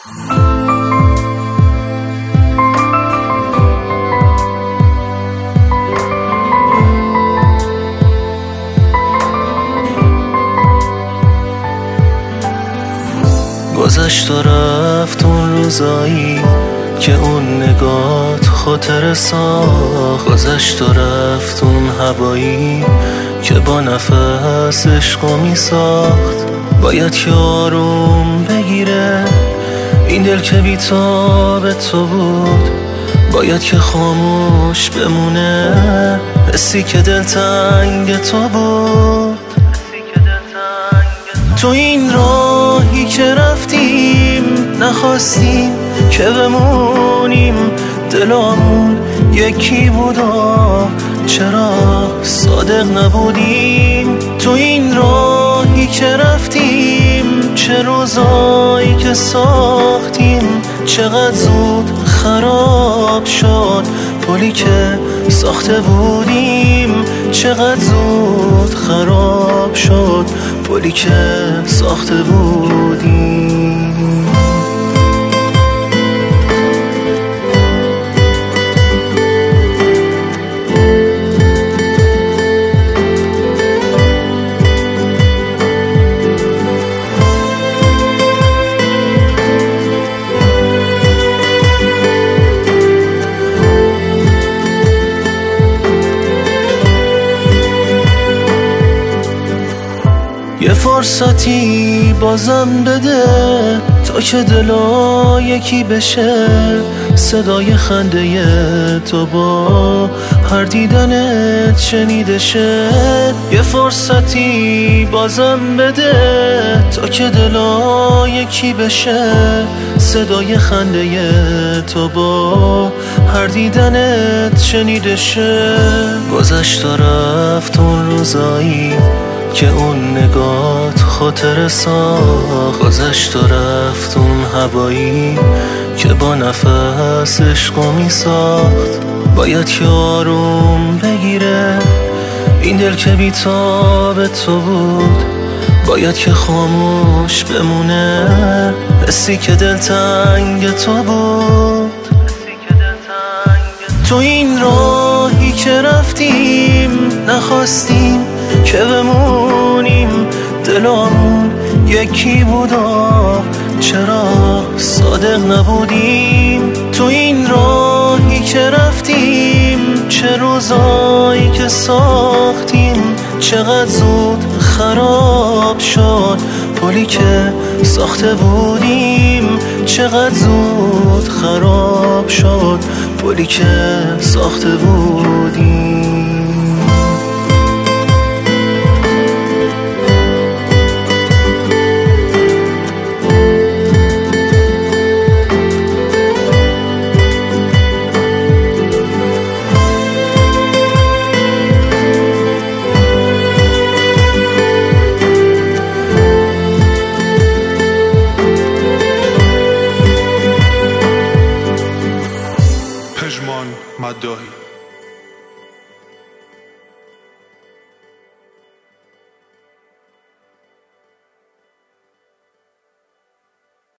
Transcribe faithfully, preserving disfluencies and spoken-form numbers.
گذشت و رفت اون روزایی که اون نگات خاطر ساخت. گذشت و رفت اون هوایی که با نفس عشقو می ساخت. باید که آروم بگیره این دل که بی‌تاب تو بود. باید که خاموش بمونه حسی که دلتنگ تو بود. تو این راهی که رفتیم نخواستیم که بمونیم. دلامون یکی بود و چرا صادق نبودیم. تو این راهی که رفتیم چه روزایی که ساختیم. چقدر زود خراب شد پلی که ساخته بودیم. چقدر زود خراب شد پلی که ساخته بودیم. یه فرصتی بازم بده تا که دلا یکی بشه. صدای خنده تو با هر دیدنت شنیده شه. یه فرصتی بازم بده تا که دلا یکی بشه. صدای خنده تو با هر دیدنت شنیده شه. گذشت و رفت اون روزایی که اون نگات خاطر ساخت. گذشت و رفت اون هوایی که با نفس عشقو می ساخت. باید که آروم بگیره این دل که بی‌تاب تو بود. باید که خاموش بمونه حسی که دلتنگ تو بود. تو این راهی که رفتیم نخواستیم که بمونیم. دلامون یکی بود و چرا صادق نبودیم. تو این راهی که رفتیم چه روزایی که ساختیم. چقدر زود خراب شد پلی که ساخته بودیم. چقدر زود خراب شد پلی که ساخته بودیم. پژمان مداحی